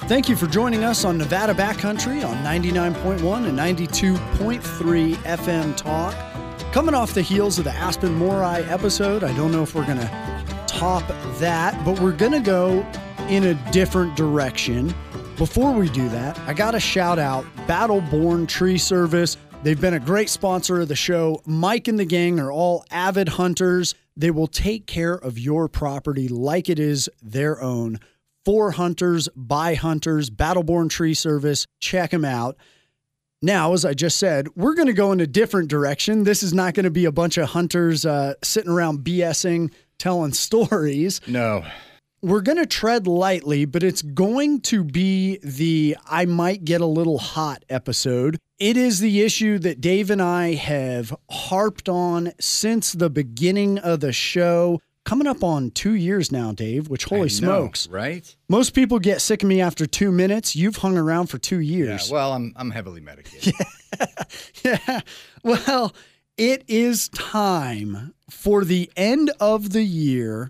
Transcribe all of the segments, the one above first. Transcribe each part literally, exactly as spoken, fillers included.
Thank you for joining us on Nevada Backcountry on ninety-nine point one and ninety-two point three F M Talk. Coming off the heels of the Aspen Morai episode, I don't know if we're going to top that, but we're going to go in a different direction. Before we do that, I got to shout out Battleborn Tree Service. They've been a great sponsor of the show. Mike and the gang are all avid hunters. They will take care of your property like it is their own. For hunters, by hunters, Battleborn Tree Service. Check them out. Now, as I just said, we're going to go in a different direction. This is not going to be a bunch of hunters uh, sitting around BSing, telling stories. No. We're going to tread lightly, but it's going to be the I might get a little hot episode. It is the issue that Dave and I have harped on since the beginning of the show. Coming up on two years now, Dave, which holy I know, smokes. Right? Most people get sick of me after two minutes. You've hung around for two years. Yeah, well, I'm I'm heavily medicated. Yeah. yeah. Well, it is time for the end of the year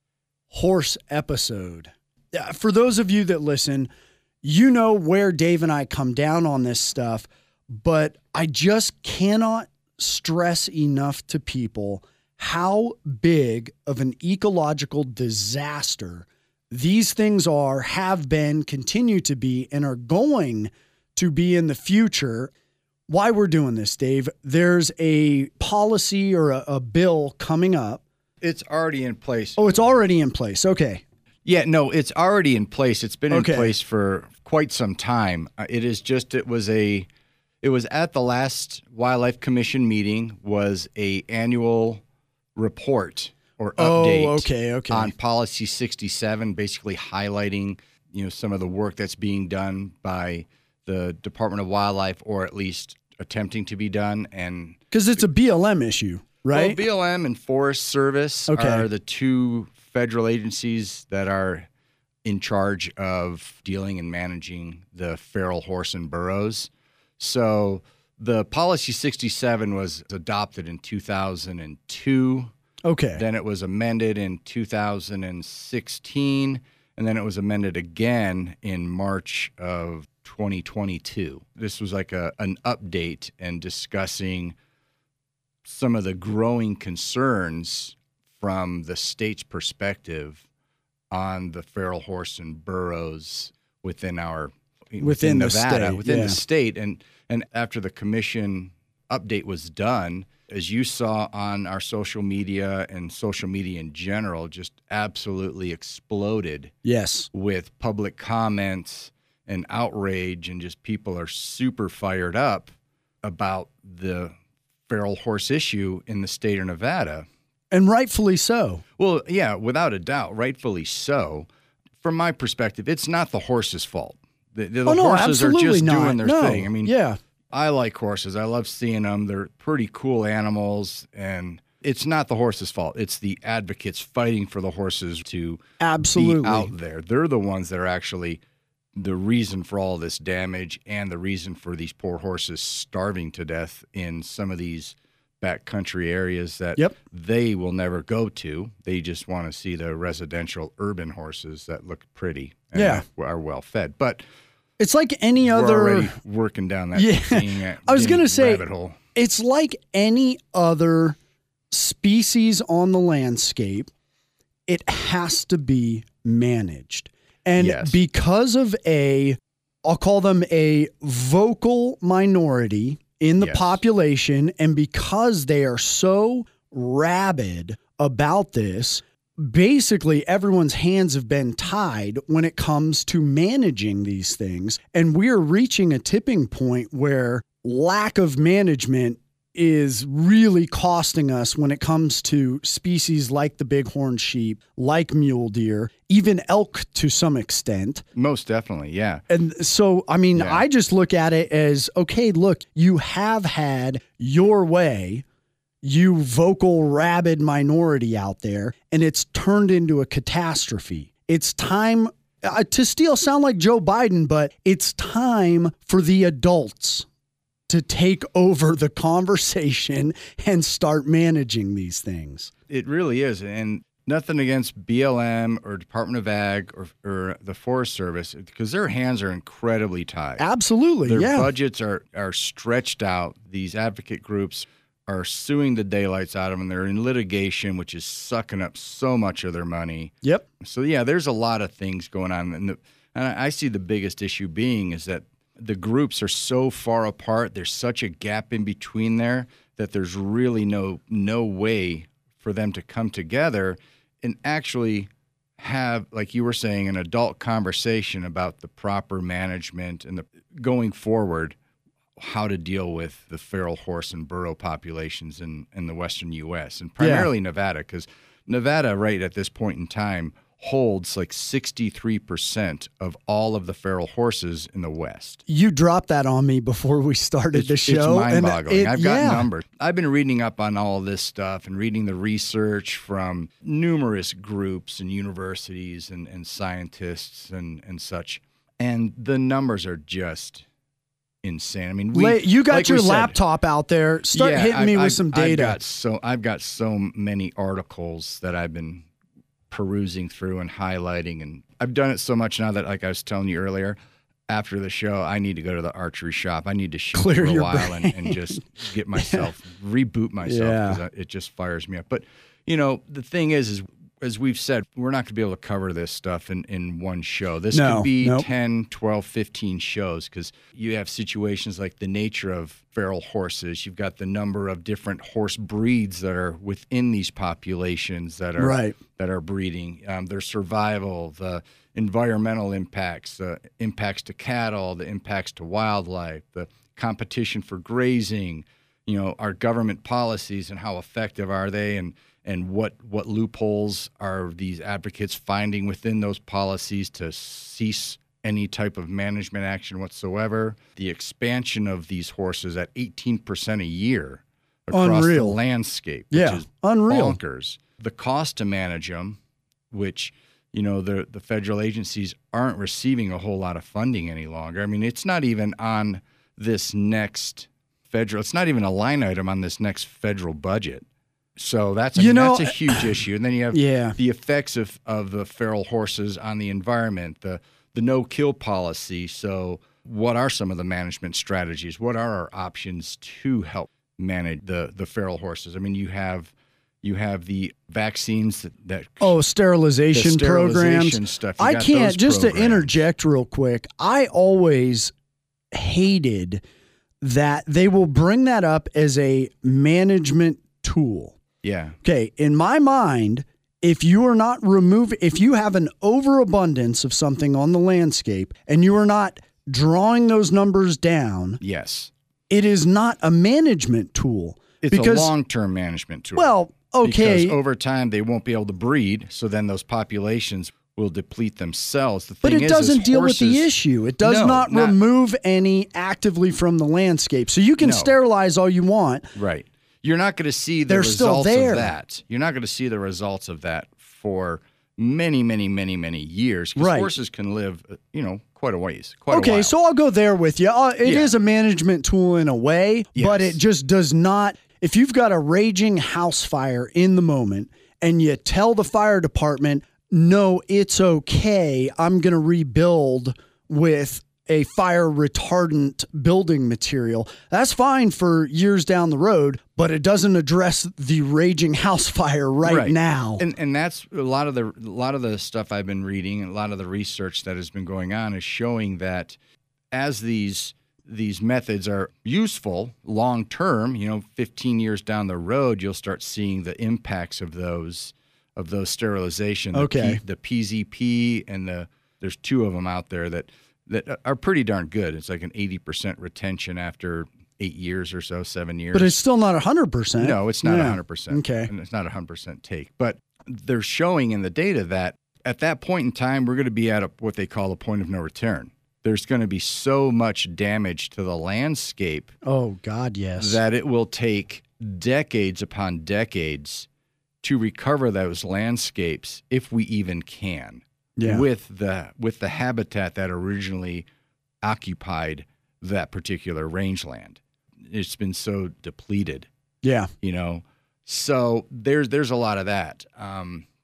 horse episode. For those of you that listen, you know where Dave and I come down on this stuff, but I just cannot stress enough to people how big of an ecological disaster these things are, have been, continue to be, and are going to be in the future. Why we're doing this, Dave, there's a policy or a, a bill coming up. It's already in place. Oh, it's already in place. Okay. Yeah, no, it's already in place. It's been Okay. in place for quite some time. Uh, it is just, it was a, it was at the last Wildlife Commission meeting, was a annual report or update Oh, okay, okay. on Policy sixty-seven, basically highlighting, you know, some of the work that's being done by the Department of Wildlife, or at least attempting to be done. And Because it's a B L M issue, right? well, B L M and Forest Service Okay. are the two federal agencies that are in charge of dealing and managing the feral horse and burros. So the Policy sixty-seven was adopted in two thousand two. Okay. Then it was amended in two thousand sixteen, and then it was amended again in March of twenty twenty-two. This was like a an update and discussing some of the growing concerns from the state's perspective on the feral horse and burros within our Within the Nevada, state, within yeah. the state. And and after the commission update was done, as you saw on our social media and social media in general, just absolutely exploded Yes. with public comments and outrage, and just people are super fired up about the feral horse issue in the state of Nevada. And rightfully so. Well, yeah, without a doubt, rightfully so. From my perspective, it's not the horse's fault. The, the oh, no, horses are absolutely just not. doing their no. thing. I mean, yeah. I like horses. I love seeing them. They're pretty cool animals, and it's not the horse's fault. It's the advocates fighting for the horses to Absolutely. be out there. They're the ones that are actually the reason for all this damage and the reason for these poor horses starving to death in some of these backcountry areas that Yep. they will never go to. They just want to see the residential urban horses that look pretty and Yeah. are well fed. But It's like any we're other. already working down that Yeah. being a- I was being going to say, rabbit hole. it's like any other species on the landscape. It has to be managed. And Yes. because of a, I'll call them a vocal minority in the Yes. population, and because they are so rabid about this, basically everyone's hands have been tied when it comes to managing these things. And we're reaching a tipping point where lack of management is really costing us when it comes to species like the bighorn sheep, like mule deer, even elk to some extent. Most definitely, yeah. And so, I mean, Yeah. I just look at it as, okay, look, you have had your way, you vocal, rabid minority out there, and it's turned into a catastrophe. It's time uh, to still sound like Joe Biden, but it's time for the adults to take over the conversation and start managing these things. It really is. And nothing against B L M or Department of Ag or, or the Forest Service, because their hands are incredibly tied. Absolutely, Their yeah. budgets are, are stretched out. These advocate groups are suing the daylights out of them. They're in litigation, which is sucking up so much of their money. Yep. So, yeah, there's a lot of things going on. And, the, and I see the biggest issue being is that the groups are so far apart. There's such a gap in between there that there's really no no way for them to come together and actually have, like you were saying, an adult conversation about the proper management and the going forward, how to deal with the feral horse and burro populations in, in the western U S and primarily yeah. Nevada, because Nevada right at this point in time holds like sixty-three percent of all of the feral horses in the West. You dropped that on me before we started it's, the show. It's mind-boggling. It, I've got yeah. numbers. I've been reading up on all of this stuff and reading the research from numerous groups and universities and, and scientists and, and such. And the numbers are just insane. I mean, we, you got like your we said, laptop out there. Start yeah, hitting I, me I, with some data. I've got so I've got so many articles that I've been perusing through and highlighting, and I've done it so much now that, like I was telling you earlier, after the show, I need to go to the archery shop. I need to shoot Clear for a your while and, and just get myself, reboot myself, because yeah. it just fires me up. But, you know, the thing is, is as we've said, we're not going to be able to cover this stuff in, in one show. This no, could be nope. ten, twelve, fifteen shows, because you have situations like the nature of feral horses. You've got the number of different horse breeds that are within these populations that are right. that are breeding, um, their survival, the environmental impacts, the impacts to cattle, the impacts to wildlife, the competition for grazing, you know, our government policies and how effective are they, and and what, what loopholes are these advocates finding within those policies to cease any type of management action whatsoever. The expansion of these horses at eighteen percent a year across Unreal. the landscape, which yeah. is Unreal. bonkers. The cost to manage them, which, you know, the the federal agencies aren't receiving a whole lot of funding any longer. I mean, it's not even on this next federal, it's not even a line item on this next federal budget. So that's I you mean, know, that's a huge issue. And then you have yeah. the effects of, of the feral horses on the environment, the the no-kill policy. So what are some of the management strategies? What are our options to help manage the, the feral horses? I mean, you have you have the vaccines that, that oh sterilization, the sterilization programs. stuff. You I got can't those just programs. to interject real quick. I always hated that they will bring that up as a management tool. Yeah. Okay. In my mind, if you are not removing, if you have an overabundance of something on the landscape and you are not drawing those numbers down, yes, it is not a management tool. It's because, a long-term management tool. Well, okay. Because over time they won't be able to breed, so then those populations will deplete themselves. The but thing it is, doesn't is deal horses, with the issue. It does no, not, not remove any actively from the landscape. So you can no. sterilize all you want. Right. You're not going to see the They're results still there. of that. You're not going to see the results of that for many, many, many, many years. Because right. horses can live, you know, quite a ways. Quite okay, a while. so I'll go there with you. Uh, it Yeah. is a management tool in a way, Yes. but it just does not. If you've got a raging house fire in the moment and you tell the fire department, no, it's okay, I'm going to rebuild with a fire retardant building material, that's fine for years down the road, but it doesn't address the raging house fire right, Right. now. And and that's a lot of the a lot of the stuff I've been reading, and a lot of the research that has been going on is showing that as these these methods are useful long term, you know, fifteen years down the road, you'll start seeing the impacts of those of those sterilization. The Okay. P, the P Z P and the there's two of them out there that that are pretty darn good. It's like an eighty percent retention after eight years or so, seven years. But it's still not one hundred percent. No, it's not Yeah. one hundred percent. Okay. And it's not a one hundred percent take. But they're showing in the data that at that point in time, we're going to be at a, what they call a point of no return. There's going to be so much damage to the landscape Oh, God, yes. that it will take decades upon decades to recover those landscapes if we even can. Yeah. With the with the habitat that originally occupied that particular rangeland. It's been so depleted. Yeah. You know, so there's there's a lot of that. Um,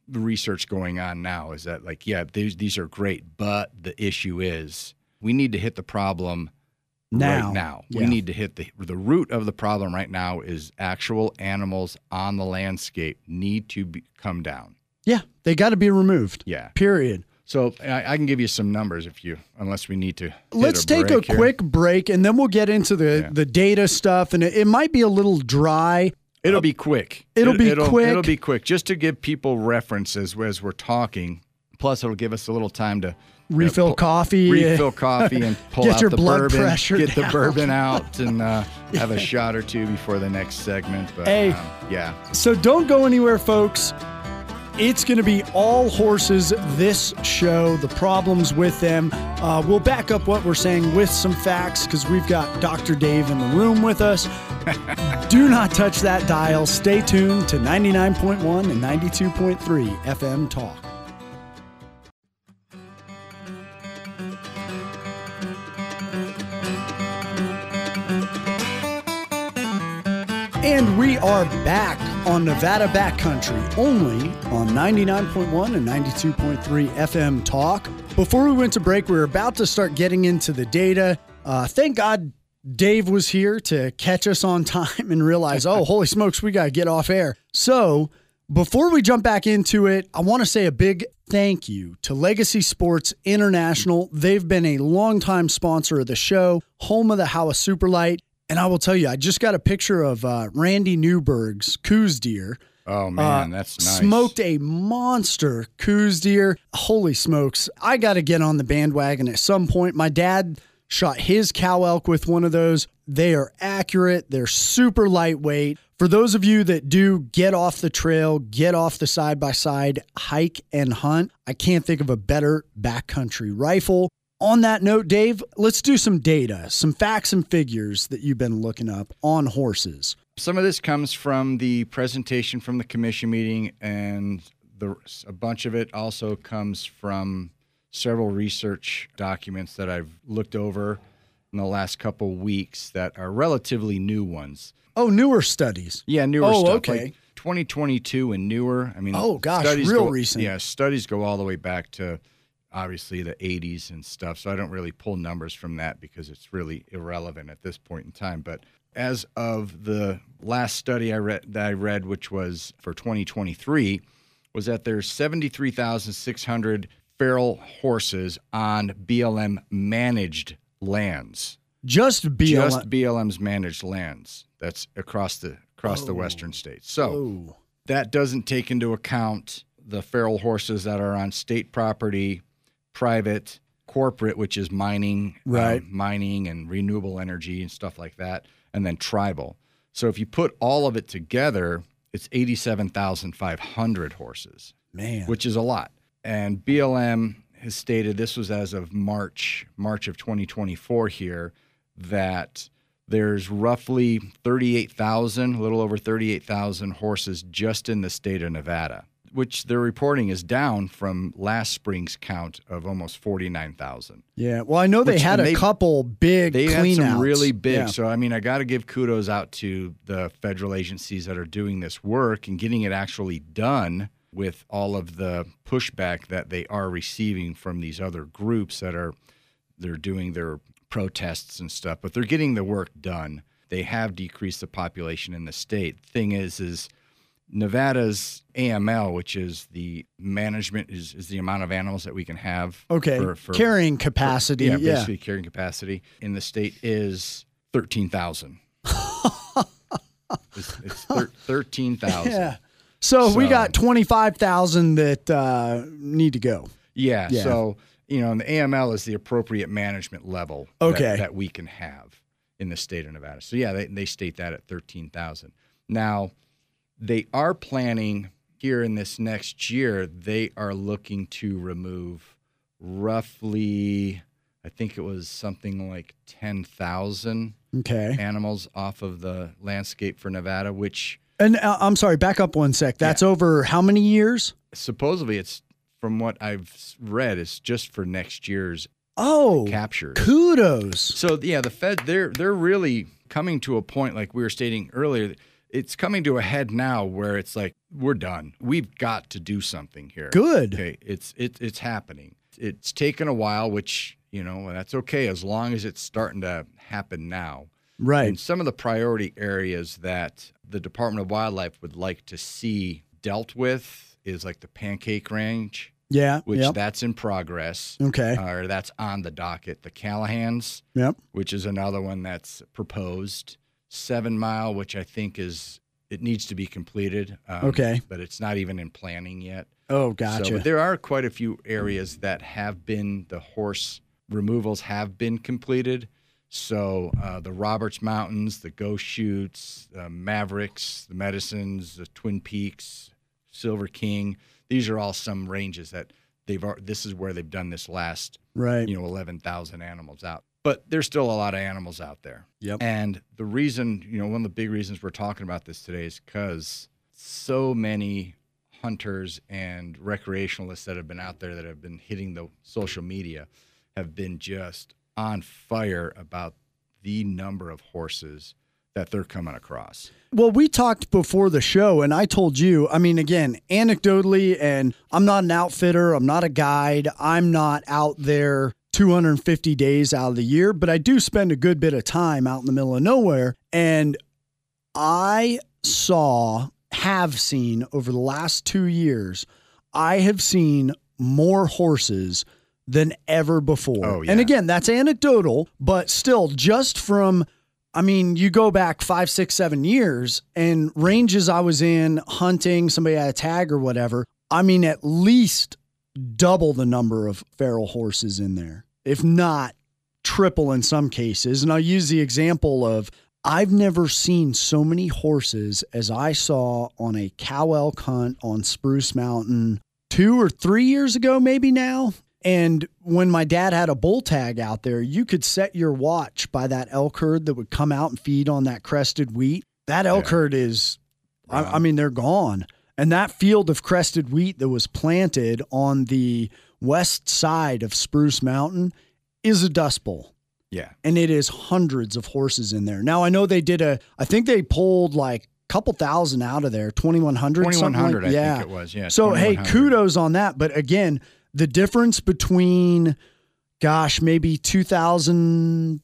the research going on now is that, like, yeah, these these are great, but the issue is we need to hit the problem now. right now. Yeah. We need to hit the the root of the problem right now is actual animals on the landscape need to be, come down. Yeah, they got to be removed. Yeah. Period. So I, I can give you some numbers if you, unless we need to. Let's a take a break here. quick break, and then we'll get into the, Yeah. the data stuff, and it, it might be a little dry. It'll be quick. It'll It- be it'll, quick. It'll be quick, just to give people references as we're talking. Plus, it'll give us a little time to Refill uh, pull- coffee. refill coffee, and pull Get out your the blood bourbon, pressure get down. the bourbon out, and uh, have a shot or two before the next segment. But Hey. um, yeah, So don't go anywhere, folks. It's going to be all horses this show, the problems with them. Uh, we'll back up what we're saying with some facts because we've got Doctor Dave in the room with us. Do not touch that dial. Stay tuned to ninety-nine point one and ninety-two point three F M Talk. And we are back on Nevada Backcountry, only on ninety-nine point one and ninety-two point three F M Talk. Before we went to break, we were about to start getting into the data. Uh, thank God Dave was here to catch us on time and realize, oh, holy smokes, we got to get off air. So before we jump back into it, I want to say a big thank you to Legacy Sports International. They've been a longtime sponsor of the show, home of the Howa Superlight. And I will tell you, I just got a picture of uh, Randy Newberg's Coues deer. oh man, Uh, that's nice. Smoked a monster Coues deer. Holy smokes. I got to get on the bandwagon at some point. My dad shot his cow elk with one of those. They are accurate. They're super lightweight. For those of you that do get off the trail, get off the side-by-side, hike and hunt, I can't think of a better backcountry rifle. On that note, Dave, let's do some data, some facts and figures that you've been looking up on horses. Some of this comes from the presentation from the commission meeting, and the, a bunch of it also comes from several research documents that I've looked over in the last couple weeks that are relatively new ones. Oh, newer studies. Yeah, newer Oh, stuff. okay. Like twenty twenty-two and newer. I mean, Oh, gosh, studies real go, recent. Yeah, studies go all the way back to obviously the eighties and stuff. So I don't really pull numbers from that because it's really irrelevant at this point in time. But as of the last study I read, that I read, which was for twenty twenty-three, was that there's seventy-three thousand six hundred feral horses on B L M managed lands. Just B L M. Just B L M's managed lands. That's across the across the western states. So Oh. that doesn't take into account the feral horses that are on state property, private, corporate, which is mining, Right. um, mining and renewable energy and stuff like that, and then tribal. So if you put all of it together, it's eighty-seven thousand five hundred horses, Man. which is a lot. And B L M has stated, this was as of March, March of twenty twenty-four here, that there's roughly thirty-eight thousand, a little over thirty-eight thousand horses just in the state of Nevada, which they're reporting is down from last spring's count of almost forty-nine thousand. Yeah. Well, I know they Which- had and a they- couple big They had clean some outs. really big. Yeah. So, I mean, I got to give kudos out to the federal agencies that are doing this work and getting it actually done with all of the pushback that they are receiving from these other groups that are they're doing their protests and stuff, but they're getting the work done. They have decreased the population in the state. Thing is, is Nevada's A M L, which is the management, is, is the amount of animals that we can have. Okay. For, for, Carrying capacity. yeah, Yeah. basically carrying capacity in the state is thirteen thousand. it's it's thir- thirteen thousand. Yeah. So, we So- got twenty-five thousand that uh, need to go. Yeah, Yeah. So, you know, and the A M L is the appropriate management level Okay. that, that we can have in the state of Nevada. So, yeah, they, they state that at thirteen thousand. Now, they are planning here in this next year, they are looking to remove roughly, I think it was something like ten thousand Okay. animals off of the landscape for Nevada, which And uh, I'm sorry, back up one sec. That's over how many years? supposedly it's, from what I've read, it's just for next year's Oh, captures. kudos. So yeah, the Fed they're they're really coming to a point, like we were stating earlier. it's coming to a head now where it's like, we're done. We've got to do something here. Good. Okay, it's it, it's happening. It's taken a while, which, you know, that's okay as long as it's starting to happen now. Right. And some of the priority areas that the Department of Wildlife would like to see dealt with is like the Pancake Range. Yeah. Which yep. that's in progress. Okay. Uh, or that's on the docket. The Callahans, yep. which is another one that's proposed. Seven Mile, which I think is, it needs to be completed. Um, okay. But it's not even in planning yet. Oh, gotcha. So, but there are quite a few areas that have been, the horse removals have been completed. So uh, the Roberts Mountains, the Ghost Chutes, the Mavericks, the Medicines, the Twin Peaks, Silver King. These are all some ranges that they've. This is where they've done this last, right? You know, eleven thousand animals out. But there's still a lot of animals out there. Yep. And the reason, you know, one of the big reasons we're talking about this today is because so many hunters and recreationalists that have been out there that have been hitting the social media have been just on fire about the number of horses that they're coming across. Well, we talked before the show, and I told you, I mean, again, anecdotally, and I'm not an outfitter, I'm not a guide, I'm not out there two hundred fifty days out of the year, but I do spend a good bit of time out in the middle of nowhere, and I saw, have seen over the last two years, I have seen more horses than ever before. Oh, yeah. And again, that's anecdotal, but still, just from, I mean, you go back five, six, seven years, and ranges I was in hunting, somebody had a tag or whatever, I mean, at least double the number of feral horses in there, if not triple in some cases. And I'll use the example of, I've never seen so many horses as I saw on a cow elk hunt on Spruce Mountain two or three years ago, maybe now. And when my dad had a bull tag out there, you could set your watch by that elk herd that would come out and feed on that crested wheat. That elk Yeah. herd is, I, Wow. I mean, they're gone. And that field of crested wheat that was planted on the west side of Spruce Mountain is a dust bowl. Yeah. And it is hundreds of horses in there. Now, I know they did a, I think they pulled like a couple thousand out of there, twenty-one hundred. twenty-one hundred, like, I yeah. think it was. Yeah. So, hey, twenty-one hundred. kudos on that. But again, the difference between, gosh, maybe two thousand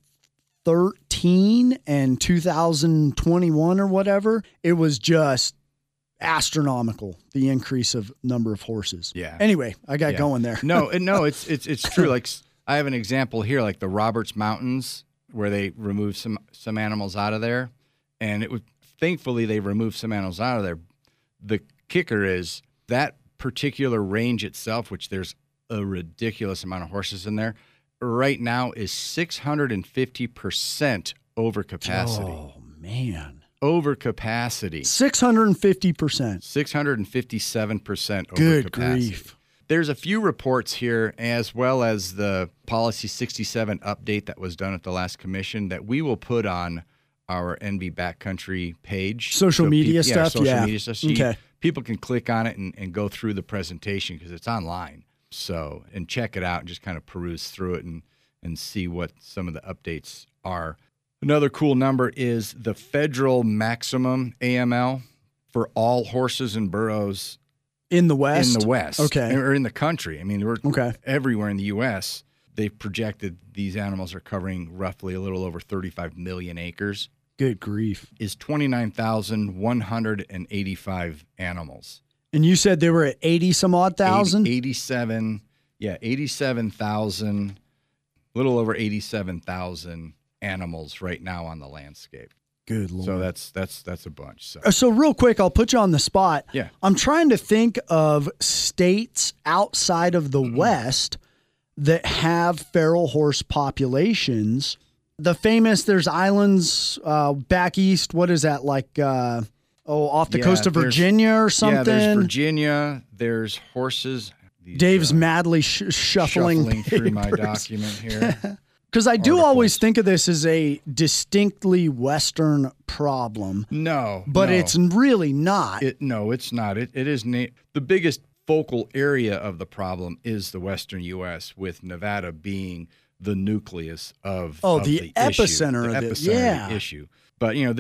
thirteen and two thousand twenty-one or whatever, it was just astronomical, the increase of number of horses. Yeah. Anyway, I got Yeah. going there. No, it- no, it's it's it's true. Like s- I have an example here, like the Roberts Mountains, where they removed some some animals out of there, and it was thankfully they removed some animals out of there. The kicker is that particular range itself, which there's a ridiculous amount of horses in there, right now is six hundred fifty percent over capacity. Oh, man. Over capacity. six hundred fifty percent. six hundred fifty-seven percent over Good capacity. grief. There's a few reports here, as well as the Policy sixty-seven update that was done at the last commission, that we will put on our N V Backcountry page. Social So media peop- yeah, stuff? social Yeah. media stuff. So you- Okay. people can click on it and, and go through the presentation because it's online. So, and check it out and just kind of peruse through it and, and see what some of the updates are. Another cool number is the federal maximum A M L for all horses and burros In the West? in the West, Okay. or in the country. I mean, we're Okay. everywhere in the U S. They've projected these animals are covering roughly a little over thirty-five million acres. Good grief. Is twenty-nine thousand one hundred eighty-five animals. And you said they were at eighty some odd thousand? eighty, eighty-seven, yeah, eighty-seven thousand, a little over eighty-seven thousand animals right now on the landscape. Good Lord. So that's that's that's a bunch. So Uh, So real quick, I'll put you on the spot. Yeah. I'm trying to think of states outside of the Mm-hmm. West that have feral horse populations. The famous, there's islands uh, back east. What is that, like, uh, oh, off the Yeah, coast of there's- Virginia or something? Yeah, there's Virginia. There's horses. These, Dave's uh, madly sh- shuffling, shuffling through my papers. document here. Because I do Articles. always think of this as a distinctly Western problem, No, but no. it's really not. It, no, it's not. It, it is na- the biggest focal area of the problem is the Western U S, with Nevada being the nucleus of, Oh, of the the issue, epicenter the of it. epicenter Yeah. of the issue. But you know, this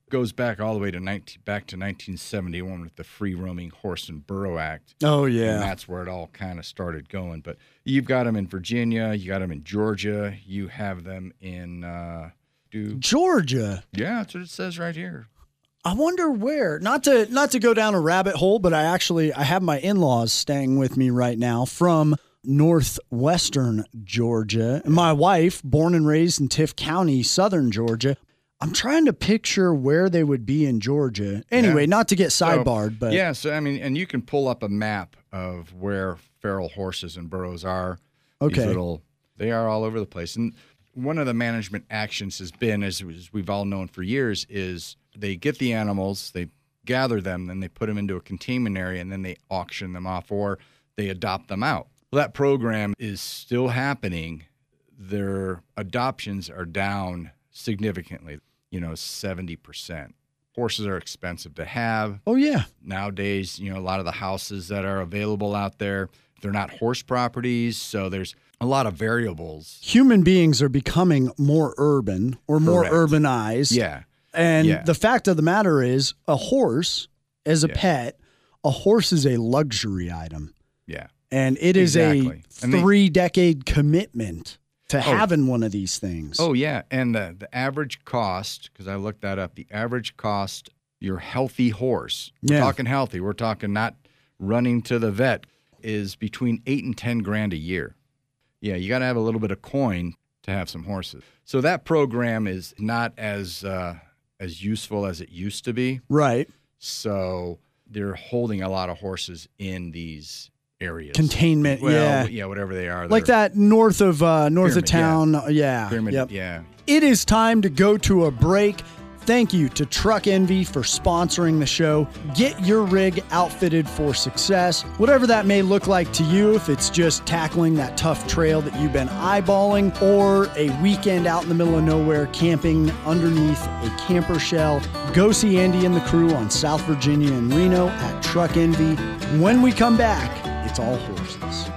goes back all the way to nineteen back to nineteen seventy-one with the Free Roaming Horse and Burro Act. Oh, yeah. And that's where it all kind of started going. But you've got them in Virginia. You got them in Georgia. You have them in uh, do Georgia. Yeah, that's what it says right here. I wonder where. Not to not to go down a rabbit hole, but I actually I have my in-laws staying with me right now from northwestern Georgia. And my wife, born and raised in Tift County, southern Georgia. I'm trying to picture where they would be in Georgia. Anyway, Yeah. not to get So, sidebarred, but yeah, so I mean, and you can pull up a map of where feral horses and burros are. Okay. These little, they are all over the place. And one of the management actions has been, as, as we've all known for years, is they get the animals, they gather them, then they put them into a containment area, and then they auction them off or they adopt them out. Well, that program is still happening. Their adoptions are down significantly, you know, seventy percent. Horses are expensive to have. oh yeah. Nowadays, you know, a lot of the houses that are available out there, they're not horse properties, so there's a lot of variables. Human beings are becoming more urban or more Correct. urbanized. Yeah. And Yeah. the fact of the matter is, a horse as a Yeah. pet, a horse is a luxury item. Yeah. And it is Exactly. a And they- three-decade commitment to having one of these things. Oh, yeah. And the, the average cost, because I looked that up, the average cost, your healthy horse, we're Yeah. talking healthy, we're talking not running to the vet, is between eight and ten grand a year. Yeah, you got to have a little bit of coin to have some horses. So that program is not as uh, as useful as it used to be. Right. So they're holding a lot of horses in these areas. Containment, well, yeah. yeah, whatever they are. Like They're that north of uh, north Pyramid, of town. Yeah. Yeah. Pyramid, Yep. yeah. It is time to go to a break. Thank you to Truck Envy for sponsoring the show. Get your rig outfitted for success, whatever that may look like to you, if it's just tackling that tough trail that you've been eyeballing, or a weekend out in the middle of nowhere camping underneath a camper shell. Go see Andy and the crew on South Virginia and Reno at Truck Envy. When we come back, it's all horses.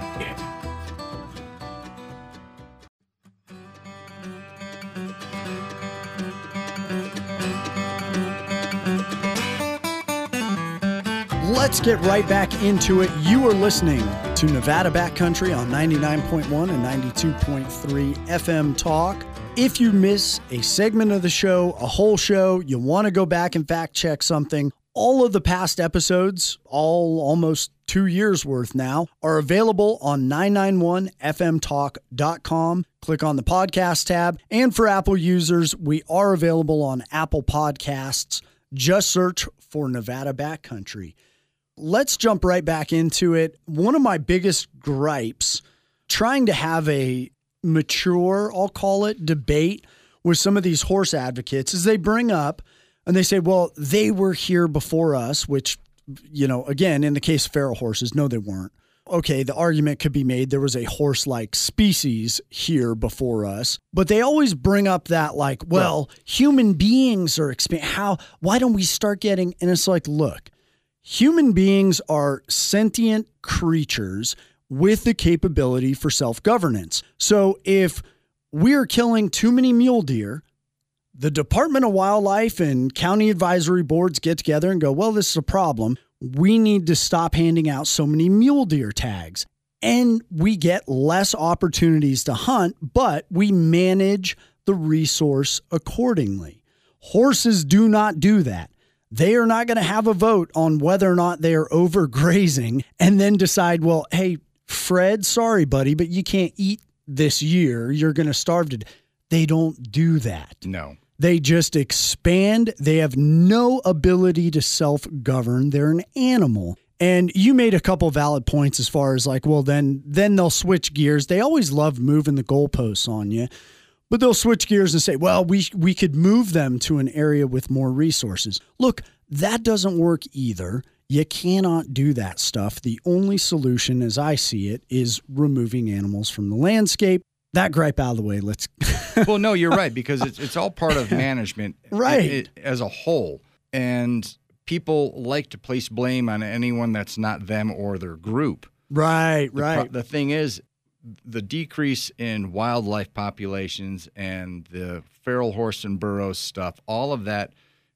Let's get right back into it. You are listening to Nevada Backcountry on ninety-nine point one and ninety-two point three F M Talk. If you miss a segment of the show, a whole show, you want to go back and fact check something, all of the past episodes, all almost two years worth now, are available on nine ninety-one F M talk dot com. Click on the podcast tab. And for Apple users, we are available on Apple Podcasts. Just search for Nevada Backcountry. Let's jump right back into it. One of my biggest gripes, trying to have a mature, I'll call it, debate with some of these horse advocates, is they bring up and they say, well, they were here before us, which, you know, again, in the case of feral horses, no, they weren't. Okay, the argument could be made there was a horse-like species here before us, but they always bring up that like, well, human beings are expand. How? Why don't we start getting? And it's like, look, human beings are sentient creatures with the capability for self-governance. So if we're killing too many mule deer, the Department of Wildlife and county advisory boards get together and go, well, this is a problem. We need to stop handing out so many mule deer tags. And we get less opportunities to hunt, but we manage the resource accordingly. Horses do not do that. They are not going to have a vote on whether or not they are overgrazing and then decide, well, hey, Fred, sorry, buddy, but you can't eat this year. You're going to starve to death. They don't do that. No. They just expand. They have no ability to self-govern. They're an animal. And you made a couple valid points as far as like, well, then then they'll switch gears. They always love moving the goalposts on you. But they'll switch gears and say, well, we we could move them to an area with more resources. Look, that doesn't work either. You cannot do that stuff. The only solution, as I see it, is removing animals from the landscape. That gripe out of the way. Let's. Well, no, you're right, because it's it's all part of management, Right. it- it- as a whole, and people like to place blame on anyone that's not them or their group. Right, The, right. pro- the thing is, the decrease in wildlife populations and the feral horse and burro stuff, all of that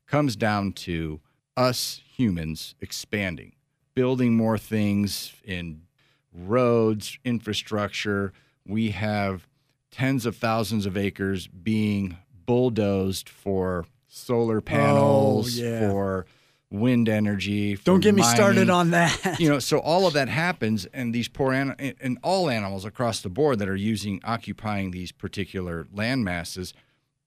comes down to us humans expanding, building more things in roads, infrastructure. We have tens of thousands of acres being bulldozed for solar panels, oh, yeah. for wind energy. For Don't get mining. me started on that. You know, so all of that happens, and these poor an- and all animals across the board that are using, occupying these particular land masses,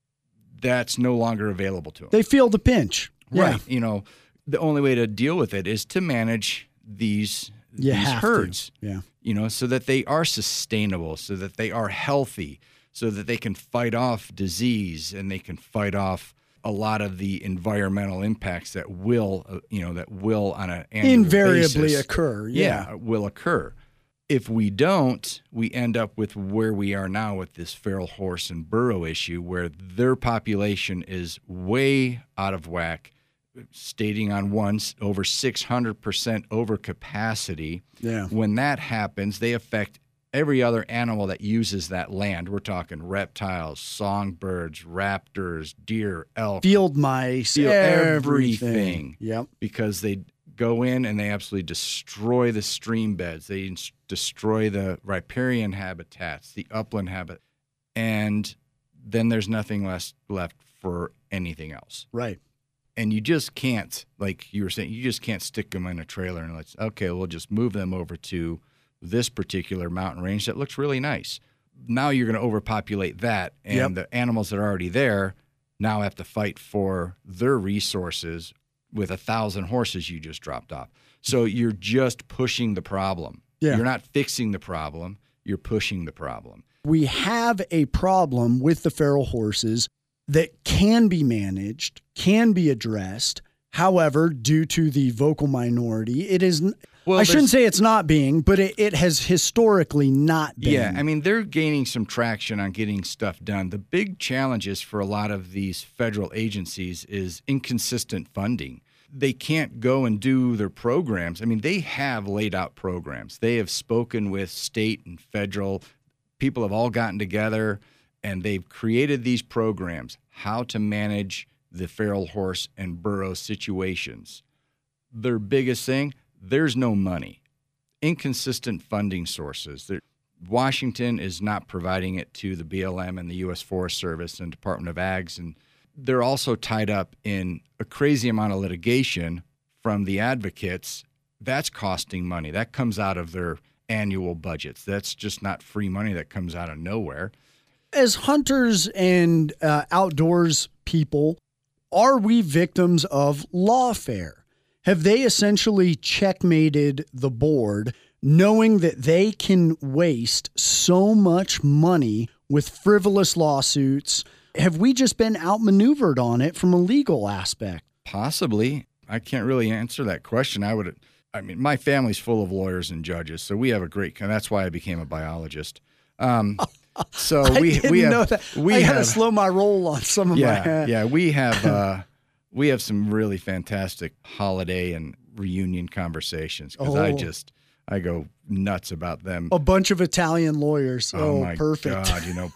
that's no longer available to them. They feel the pinch. Right. Yeah. You know, the only way to deal with it is to manage these, You these have herds. to. Yeah. You know, so that they are sustainable, so that they are healthy, so that they can fight off disease and they can fight off a lot of the environmental impacts that will, uh, you know, that will on an annual invariably basis, occur. Yeah. yeah, will occur. If we don't, we end up with where we are now with this feral horse and burro issue, where their population is way out of whack, stating on once over six hundred percent overcapacity. Yeah. When that happens, they affect every other animal that uses that land. We're talking reptiles, songbirds, raptors, deer, elk, Field mice, Field- everything. everything. Yep. because they go in and they absolutely destroy the stream beds. They ins- destroy the riparian habitats, the upland habit, and then there's nothing less left for anything else. Right. And you just can't, like you were saying, you just can't stick them in a trailer and let's, okay, we'll just move them over to this particular mountain range that looks really nice. Now you're going to overpopulate that, and Yep. the animals that are already there now have to fight for their resources with a thousand horses you just dropped off. So you're just pushing the problem. Yeah. You're not fixing the problem. You're pushing the problem. We have a problem with the feral horses that can be managed, can be addressed. However, due to the vocal minority, it is. Well, I shouldn't there's- say it's not being, but it, it has historically not been. Yeah, I mean, they're gaining some traction on getting stuff done. The big challenges for a lot of these federal agencies is inconsistent funding. They can't go and do their programs. I mean, they have laid out programs. They have spoken with state and federal. People have all gotten together, and they've created these programs, how to manage the feral horse and burro situations. Their biggest thing, there's no money. Inconsistent funding sources. There, Washington is not providing it to the B L M and the U S Forest Service and Department of Ags. And they're also tied up in a crazy amount of litigation from the advocates. That's costing money. That comes out of their annual budgets. That's just not free money that comes out of nowhere. As hunters and uh, outdoors people, are we victims of lawfare? Have they essentially checkmated the board, knowing that they can waste so much money with frivolous lawsuits? Have we just been outmaneuvered on it from a legal aspect? Possibly. I can't really answer that question. I would, I mean, my family's full of lawyers and judges, so we have a great, that's why I became a biologist. Um, so I we, didn't we have, know that. we I gotta have, slow my roll on some of yeah, my. yeah, we have, uh, we have some really fantastic holiday and reunion conversations because I Oh. just, I go nuts about them. A bunch of Italian lawyers. Oh, Oh, my perfect. God, you know,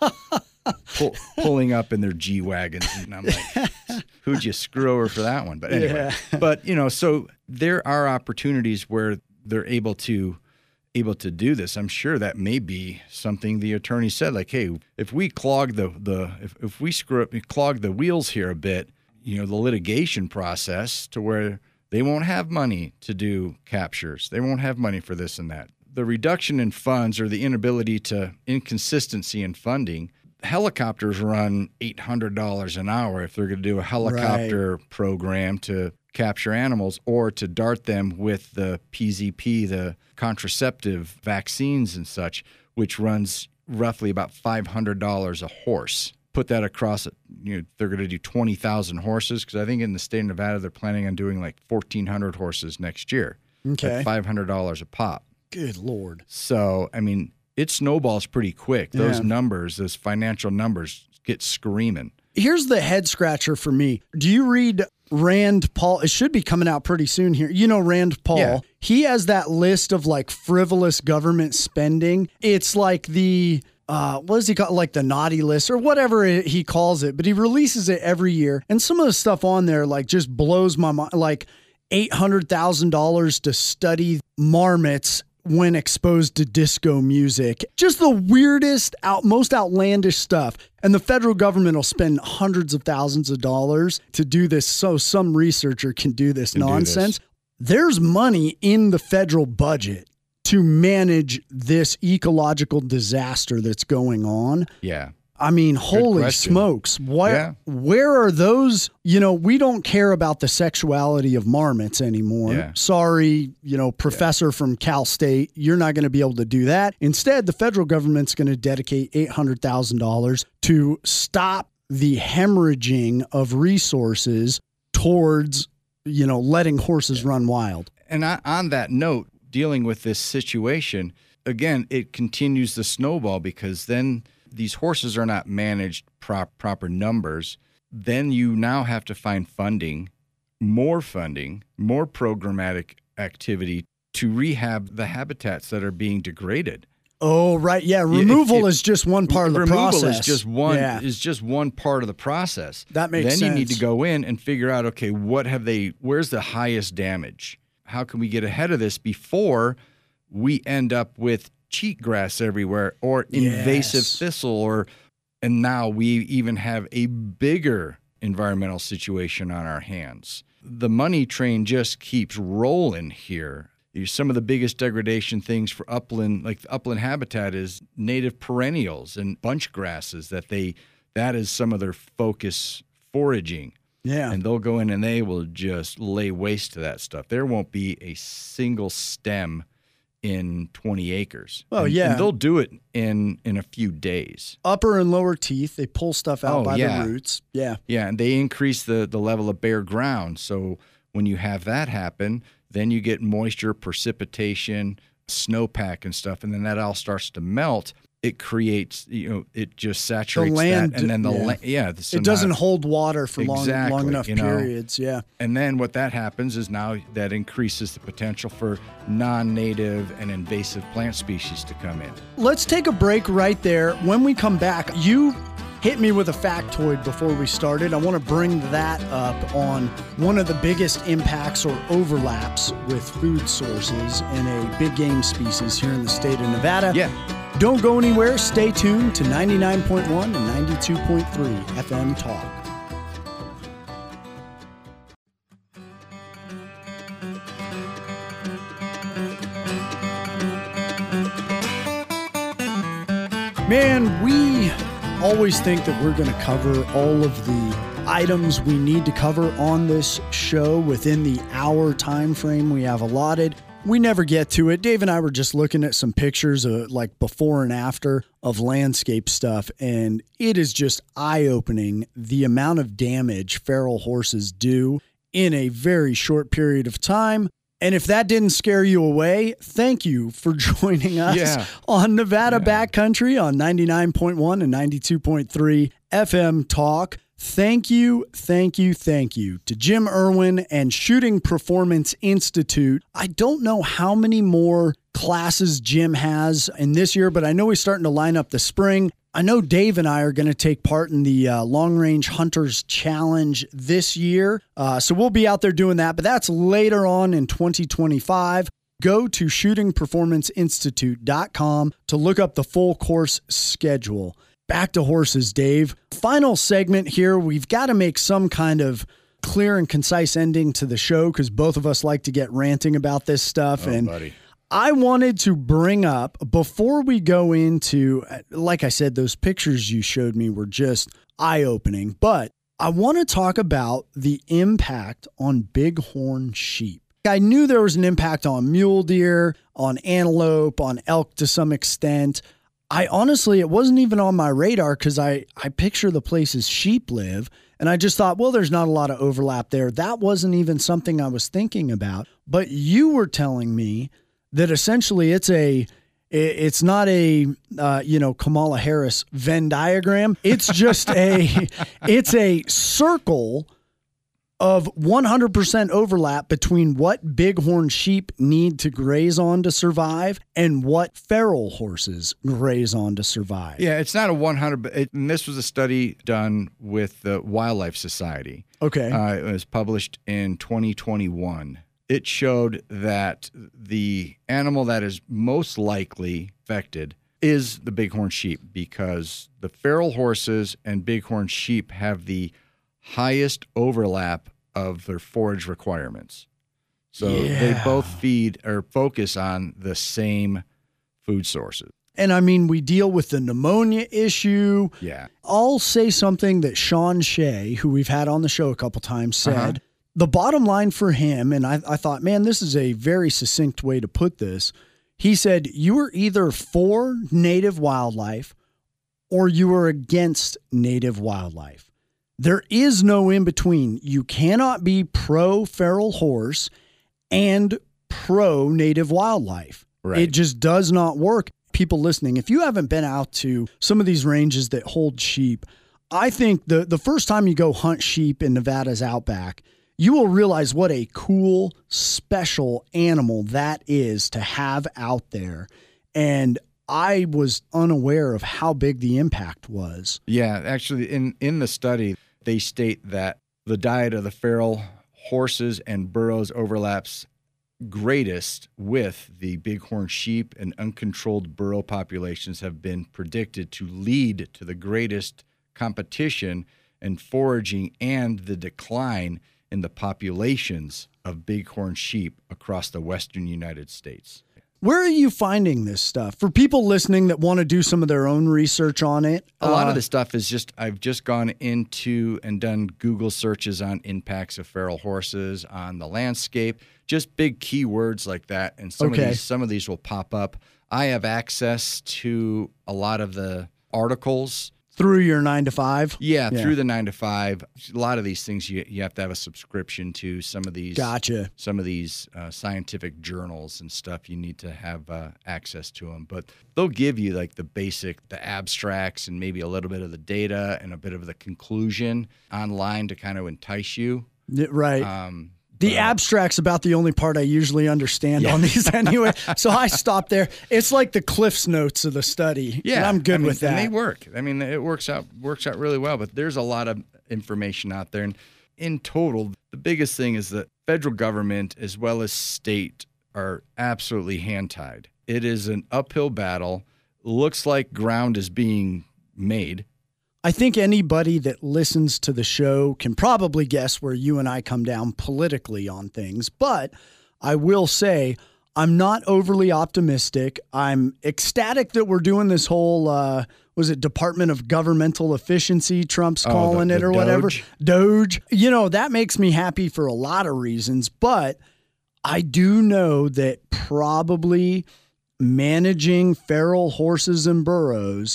pull, pulling up in their G-Wagons. And I'm like, who'd you screw over for that one? But anyway, Yeah. but, you know, so there are opportunities where they're able to able to do this. I'm sure that may be something the attorney said, like, hey, if we clog the, the if, if we screw up, clog the wheels here a bit, you know, the litigation process to where they won't have money to do captures. They won't have money for this and that. The reduction in funds or the inability to inconsistency in funding, helicopters run eight hundred dollars an hour if they're going to do a helicopter right. program to capture animals or to dart them with the P Z P, the contraceptive vaccines and such, which runs roughly about five hundred dollars a horse. Put that across, you know, they're going to do twenty thousand horses because I think in the state of Nevada they're planning on doing like fourteen hundred horses next year. Okay. At five hundred dollars a pop. Good Lord. So, I mean, it snowballs pretty quick. Those Yeah. numbers, those financial numbers get screaming. Here's the head scratcher for me. Do you read Rand Paul? It should be coming out pretty soon here. You know Rand Paul. Yeah. He has that list of like frivolous government spending. It's like the uh, what does he call it? Like the naughty list or whatever he calls it, but he releases it every year. And some of the stuff on there like just blows my mind. Like eight hundred thousand dollars to study marmots when exposed to disco music. Just the weirdest, out, most outlandish stuff. And the federal government will spend hundreds of thousands of dollars to do this so some researcher can do this can nonsense. Do this. There's money in the federal budget to manage this ecological disaster that's going on. Yeah. I mean, holy smokes. Where, yeah. where are those? You know, we don't care about the sexuality of marmots anymore. Yeah. Sorry, you know, professor yeah. from Cal State, you're not going to be able to do that. Instead, the federal government's going to dedicate eight hundred thousand dollars to stop the hemorrhaging of resources towards, you know, letting horses yeah. run wild. And I, on that note, dealing with this situation, again, it continues the snowball because then these horses are not managed prop, proper numbers. Then you now have to find funding, more funding, more programmatic activity to rehab the habitats that are being degraded. Oh, right. Yeah. Removal it, it, is just one part of the removal process. Removal is just one yeah. is just one part of the process. That makes then sense. Then you need to go in and figure out, okay, what have they, where's the highest damage? How can we get ahead of this before we end up with cheatgrass everywhere or invasive yes. thistle or and now we even have a bigger environmental situation on our hands. The money train just keeps rolling here. Some of the biggest degradation things for upland, like the upland habitat, is native perennials and bunch grasses that they, that is some of their focus foraging. Yeah. And they'll go in and they will just lay waste to that stuff. There won't be a single stem in twenty acres. Oh, and, yeah. And they'll do it in, in a few days. Upper and lower teeth, they pull stuff out oh, by yeah. the roots. Yeah. Yeah, and they increase the, the level of bare ground. So when you have that happen, then you get moisture, precipitation, snowpack and stuff, and then that all starts to melt. It creates, you know, it just saturates the land, that. And then the yeah, la- yeah it doesn't not, hold water for exactly, long, long enough you know, periods. Yeah. And then what that happens is now that increases the potential for non-native and invasive plant species to come in. Let's take a break right there. When we come back, you hit me with a factoid before we started. I want to bring that up on one of the biggest impacts or overlaps with food sources in a big game species here in the state of Nevada. Yeah. Don't go anywhere. Stay tuned to ninety-nine point one and ninety-two point three F M Talk. Man, we always think that we're going to cover all of the items we need to cover on this show within the hour time frame we have allotted. We never get to it. Dave and I were just looking at some pictures of like before and after of landscape stuff, and it is just eye-opening the amount of damage feral horses do in a very short period of time. And if that didn't scare you away, thank you for joining us yeah. on Nevada yeah. Backcountry on ninety-nine point one and ninety-two point three F M Talk. Thank you, thank you, thank you to Jim Irwin and Shooting Performance Institute. I don't know how many more classes Jim has in this year, but I know he's starting to line up the spring. I know Dave and I are going to take part in the uh, Long Range Hunters Challenge this year. Uh, so we'll be out there doing that, but that's later on in twenty twenty-five. Go to shooting performance institute dot com to look up the full course schedule. Back to horses, Dave. Final segment here. We've got to make some kind of clear and concise ending to the show because both of us like to get ranting about this stuff. Oh, and buddy. I wanted to bring up, before we go into, like I said, those pictures you showed me were just eye-opening, but I want to talk about the impact on bighorn sheep. I knew there was an impact on mule deer, on antelope, on elk to some extent. I honestly, it wasn't even on my radar because I, I picture the places sheep live, and I just thought, well, there's not a lot of overlap there. That wasn't even something I was thinking about. But you were telling me that essentially it's a, it's not a, uh, you know, Kamala Harris Venn diagram. It's just a, it's a circle of one hundred percent overlap between what bighorn sheep need to graze on to survive and what feral horses graze on to survive. Yeah, it's not a one hundred, but it, and this was a study done with the Wildlife Society. Okay. Uh, it was published in twenty twenty-one. It showed that the animal that is most likely affected is the bighorn sheep because the feral horses and bighorn sheep have the highest overlap of their forage requirements. So Yeah. they both feed or focus on the same food sources. And I mean, we deal with the pneumonia issue. Yeah. I'll say something that Sean Shea, who we've had on the show a couple times, said. Uh-huh. The bottom line for him, and I, I thought, man, this is a very succinct way to put this. He said, you are either for native wildlife or you are against native wildlife. There is no in between. You cannot be pro feral horse and pro native wildlife. Right. It just does not work. People listening, if you haven't been out to some of these ranges that hold sheep, I think the, the first time you go hunt sheep in Nevada's outback, you will realize what a cool, special animal that is to have out there. And I was unaware of how big the impact was. Yeah, actually, in, in the study, they state that the diet of the feral horses and burros overlaps greatest with the bighorn sheep, and uncontrolled burro populations have been predicted to lead to the greatest competition in foraging and the decline in the populations of bighorn sheep across the western United States. Where are you finding this stuff? For people listening that want to do some of their own research on it. A lot uh, of the stuff is just, I've just gone into and done Google searches on impacts of feral horses on the landscape, just big keywords like that. And some Okay. of these, some of these will pop up. I have access to a lot of the articles. Through your nine to five? Yeah, Yeah. through the nine to five. A lot of these things you you have to have a subscription to. Some of these, Gotcha. some of these uh, scientific journals and stuff, you need to have uh, access to them. But they'll give you like the basic, the abstracts, and maybe a little bit of the data and a bit of the conclusion online to kind of entice you. Yeah, right. Um, The but, uh, abstract's about the only part I usually understand on these anyway. So I stop there. It's like the Cliff's Notes of the study. Yeah, And I'm good I mean, with that. And they work. I mean, it works out works out really well. But there's a lot of information out there, and in total, the biggest thing is that federal government as well as state are absolutely hand-tied. It is an uphill battle. Looks like ground is being made. I think anybody that listens to the show can probably guess where you and I come down politically on things. But I will say I'm not overly optimistic. I'm ecstatic that we're doing this whole, uh, was it Department of Governmental Efficiency, Trump's Oh, calling the- it the or whatever. Doge? Doge. You know, that makes me happy for a lot of reasons. But I do know that probably managing feral horses and burros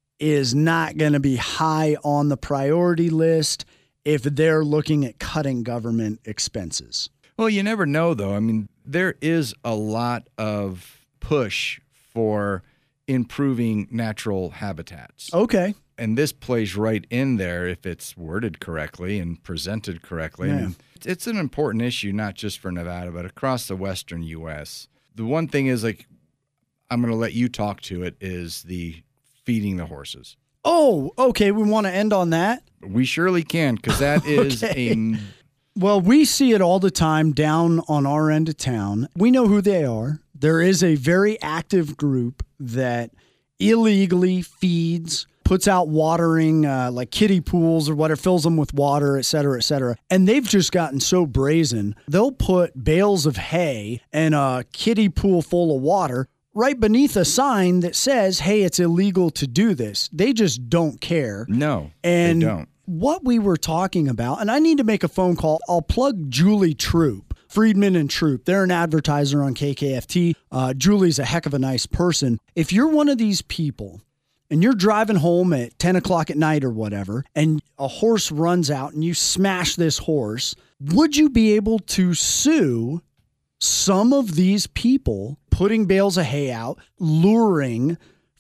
is not going to be high on the priority list if they're looking at cutting government expenses. Well, you never know, though. I mean, there is a lot of push for improving natural habitats. Okay. And this plays right in there if it's worded correctly and presented correctly. Yeah. I mean, it's an important issue, not just for Nevada, but across the western U S. The one thing is, like, I'm going to let you talk to it, is the feeding the horses. Oh, okay. We want to end on that. We surely can, because that is Okay. a... Well, we see it all the time down on our end of town. We know who they are. There is a very active group that illegally feeds, puts out watering, uh, like kiddie pools or whatever, fills them with water, et cetera, et cetera. And they've just gotten so brazen. They'll put bales of hay and a kiddie pool full of water right beneath a sign that says, hey, it's illegal to do this. They just don't care. No, And they don't. what we were talking about, and I need to make a phone call. I'll plug Julie Troop, Friedman and Troop. They're an advertiser on K K F T. Uh, Julie's a heck of a nice person. If you're one of these people and you're driving home at ten o'clock at night or whatever, and a horse runs out and you smash this horse, would you be able to sue some of these people putting bales of hay out, luring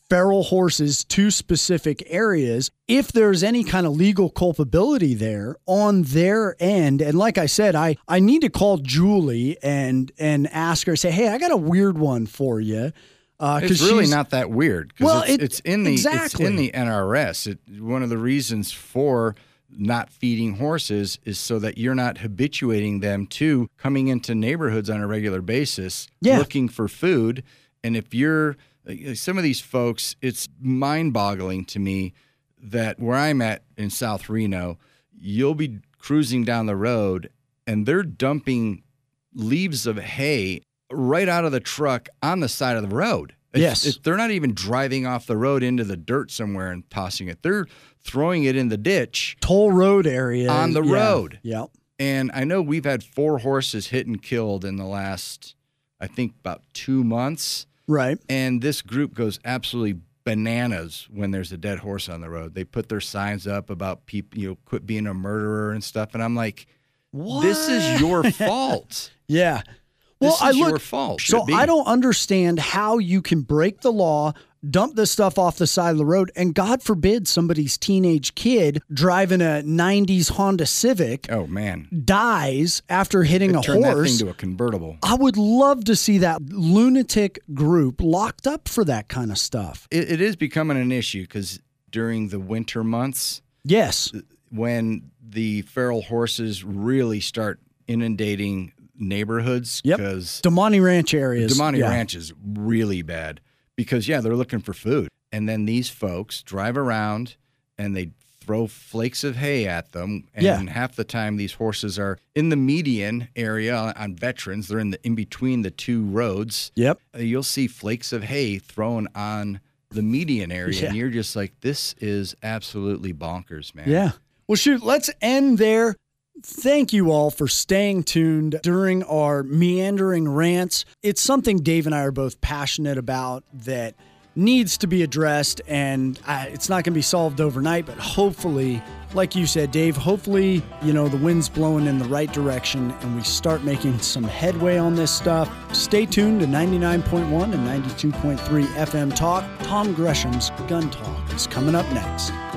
feral horses to specific areas, if there's any kind of legal culpability there on their end. And like I said, I, I need to call Julie and and ask her, say, hey, I got a weird one for you. Uh, it's really not that weird. Well, it's, it, it's in the exactly. it's in the N R S. It, one of the reasons for not feeding horses is so that you're not habituating them to coming into neighborhoods on a regular basis, yeah. looking for food. And if you're some of these folks, it's mind-boggling to me that where I'm at in South Reno, you'll be cruising down the road and they're dumping leaves of hay right out of the truck on the side of the road. It's, yes. It's, they're not even driving off the road into the dirt somewhere and tossing it. They're throwing it in the ditch. Toll road area. On the yeah. road. Yep. And I know we've had four horses hit and killed in the last, I think, about two months. Right. And this group goes absolutely bananas when there's a dead horse on the road. They put their signs up about people, you know, quit being a murderer and stuff. And I'm like, what? This is your fault. yeah. Well, this is I look, your fault. So I don't understand how you can break the law, dump this stuff off the side of the road, and God forbid somebody's teenage kid driving a nineties Honda Civic oh, man. dies after hitting They a turn horse. That thing to a convertible. I would love to see that lunatic group locked up for that kind of stuff. It, it is becoming an issue because during the winter months, yes, when the feral horses really start inundating neighborhoods, yep. because Damani Ranch areas. Damani yeah. Ranch is really bad because, yeah, they're looking for food. And then these folks drive around and they throw flakes of hay at them. And yeah. half the time these horses are in the median area on Veterans. They're in the in between the two roads. Yep. Uh, you'll see flakes of hay thrown on the median area. Yeah. And you're just like, this is absolutely bonkers, man. Yeah. Well, shoot, let's end there. Thank you all for staying tuned during our meandering rants. It's something Dave and I are both passionate about that needs to be addressed, and I, it's not going to be solved overnight, but hopefully, like you said, Dave, hopefully, you know, the wind's blowing in the right direction and we start making some headway on this stuff. Stay tuned to ninety-nine point one and ninety-two point three F M Talk. Tom Gresham's Gun Talk is coming up next.